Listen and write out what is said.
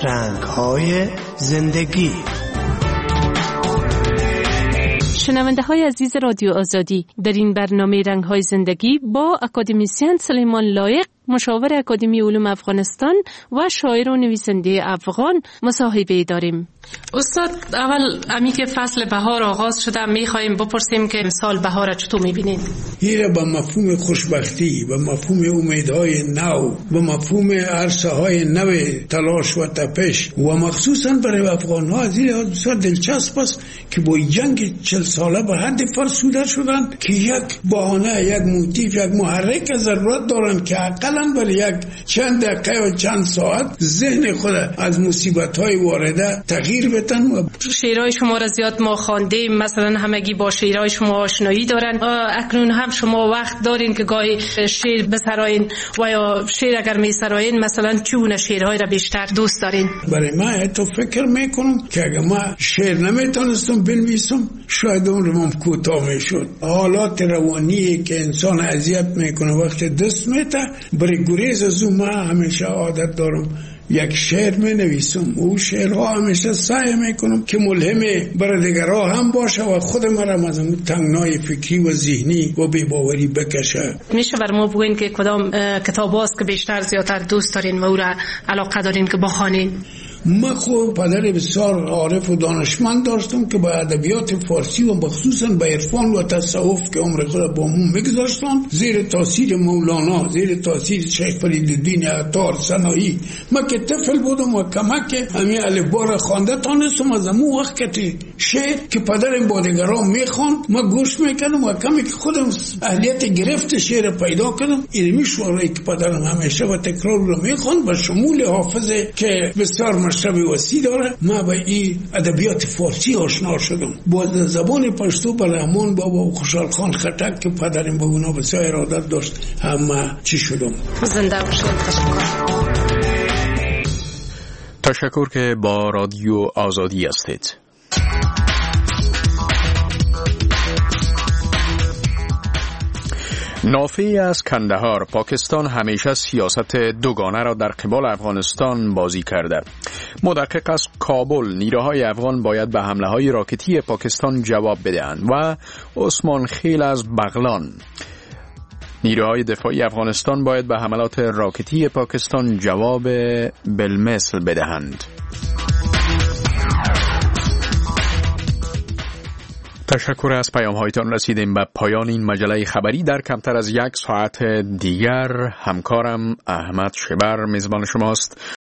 رنگ‌های زندگی. شنونده های عزیز رادیو آزادی، در این برنامه رنگ‌های زندگی با اکادمیسین سلیمان لایق، مشاور اکادمی علوم افغانستان و شاعر و نویسنده افغان مصاحبه داریم. استاد، اول امی که فصل بهار آغاز شده میخوایم بپرسیم که سال بهار چطور میبینید؟ این با مفهوم خوشبختی و مفهوم امیدهای نو و مفهوم عرصه‌های نو تلاش و تپش و مخصوصا برای افغان‌ها از این بسیار دلچسب است که با جنگ 40 ساله به حد فرسوده شدن که یک بهانه، یک موتیف، یک محرک ضرورت دارند که حداقل برای یک چند دقیقه و چند ساعت ذهن خود از مصیبت‌های وارده تغییر بدن. شعرهای شما را زیاد ما خواندیم، مثلا همگی با شعرهای شما آشنایی دارن. اکنون هم شما وقت دارین که گاهی شعر بسراین و یا شعر اگر میسراین مثلا چون شعرهای را بیشتر دوست دارین؟ برای من حتی فکر میکنم که اگر من شعر نمیتونستم بنویسم شاید عمرم کوتاه میشد. حالات روانی که انسان اذیت میکنه وقتی دست میته، برای گریز از اون من همیشه عادت دارم یک شعر می نویسم. او شعرها همیشه سعی میکنم که ملهم برای دیگرها هم باشه و خود مرا از اون تنگنای فکری و ذهنی و بی‌باوری بکشه. میشه بر ما بگوین که کدام کتاب هاست که بیشتر زیادتر دوست دارین و او را علاقه دارین که بخوانین؟ من خود پدر بسیار عارف و دانشمند داشتم که با ادبیات فارسی و مخصوصا با عرفان و تصوف که عمر خود با من میگذاشتن، زیر تاثیر مولانا، زیر تاثیر شیخ فریدالدین عطار سنایی، من که طفل بودم و کمک همین الفبا را خوانده تانستم. از همون وقت که شعر که پدرم با دیگران میخواند من گوش میکردم و کمی که خودم اهلیت گرفت شعر پیدا کردم. علمی شعرهایی که پدرم همیشه و تکرار رو میخواند و شمول حافظه که بسیار مشرب وسیع داره، من با این ادبیات فارسی آشنا شدم. با زبان پشتو با رحمان بابا و خوشحال خان خټک که پدرم با اونا بسیار ارادت داشت هم چی شدم. زنده باشید. تشکر که با رادیو آزادی هستید. نافی از کندهار، پاکستان همیشه سیاست دوگانه را در قبال افغانستان بازی کرده. مدقق از کابل، نیروهای افغان باید به حمله‌های راکتی پاکستان جواب بدهند و عثمان خیل از بغلان، نیروهای دفاعی افغانستان باید به حملات راکتی پاکستان جواب بالمثل بدهند. تشکر از پیام‌هایتان. رسیدیم به پایان این مجله خبری. در کمتر از یک ساعت دیگر همکارم احمد شبر میزبان شماست.